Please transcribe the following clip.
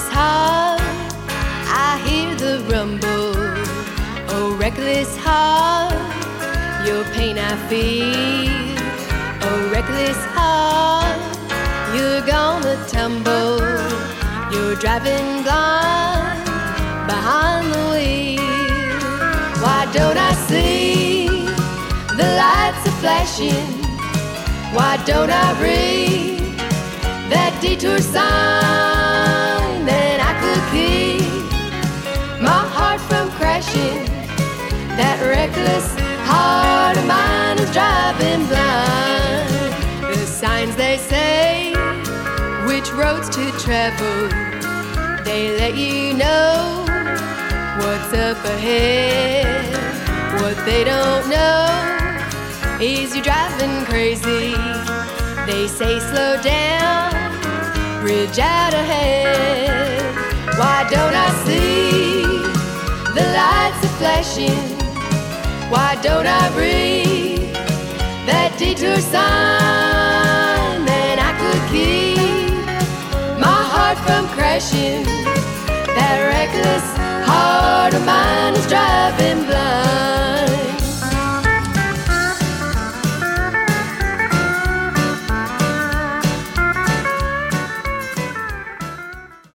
reckless heart, I hear the rumble. Oh, reckless heart, your pain I feel. Oh, reckless heart, you're gonna tumble. You're driving blind behind the wheel. Why don't I see the lights are flashing? Why don't I read that detour sign? Then I could keep my heart from crashing. That reckless heart of mine is driving blind. The signs, they say which roads to travel. They let you know what's up ahead. What they don't know is you're driving crazy. They say slow down, bridge out ahead. Why don't I see the lights are flashing? Why don't I read that detour sign? Then I could keep my heart from crashing. That reckless heart of mine